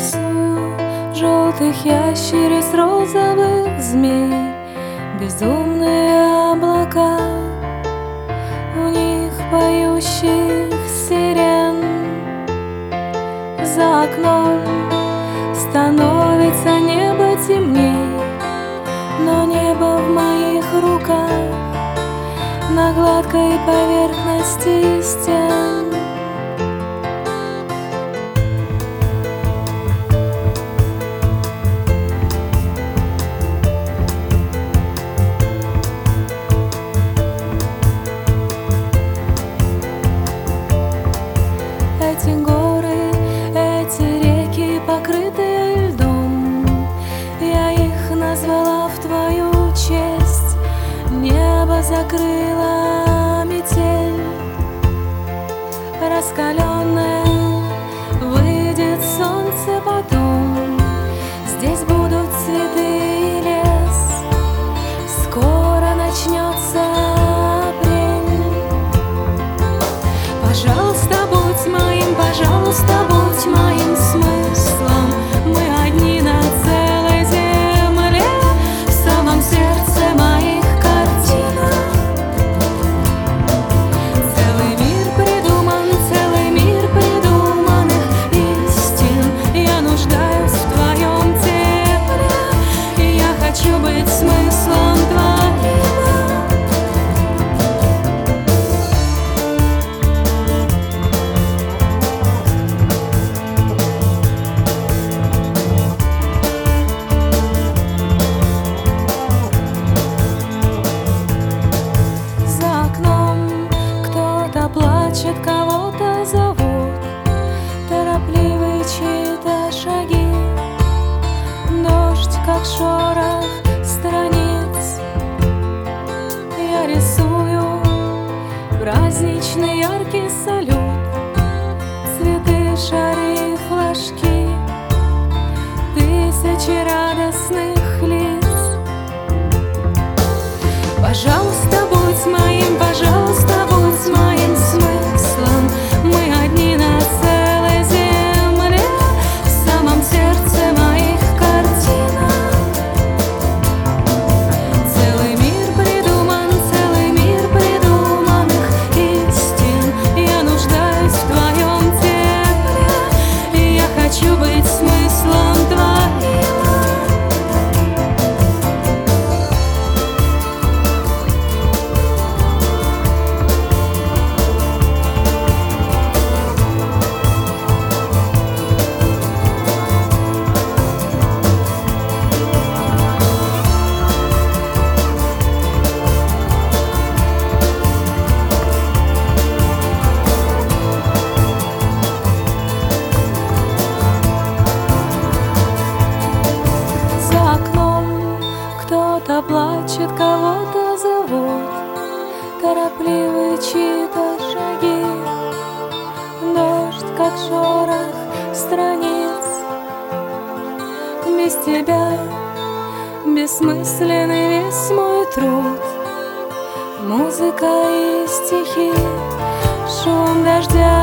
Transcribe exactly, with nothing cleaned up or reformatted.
рисую желтых ящериц, розовых змей, безумные облака, у них поющих сирен. За окном становится небо темней, но небо в моих руках, на гладкой поверхности стен. Эти горы, эти реки, покрытые льдом, я их назвала в твою честь. Небо закрыла метель раскаленная, выйдет солнце потом. Здесь будут цветы и лес, скоро начнется апрель. Пожалуйста, будь моим, пожалуйста, будь моим смыслом. Мы одни на целой земле, в самом сердце моих картинок. Целый мир придуман, целый мир придуманных истин. Я нуждаюсь в твоем тепле, и я хочу быть смыслом твоим. Плачет, кого-то зовут, торопливые чьи-то шаги. Дождь, как шорох страниц, я рисую праздничный яркий салют, цветы, шары, флажки, тысячи радостных лиц. Пожалуйста, будь моим, пожалуйста, будь моим смыслом. Мы одни на целой земле, в самом сердце моих картинок. Целый мир придуман, целый мир придуманных истин. Я нуждаюсь в твоем тепле, и я хочу быть смыслом твоим. Кто-то плачет, кого-то зовут, торопливые чьи-то шаги. Дождь, как шорох страниц, без тебя бессмысленный весь мой труд. Музыка и стихи, шум дождя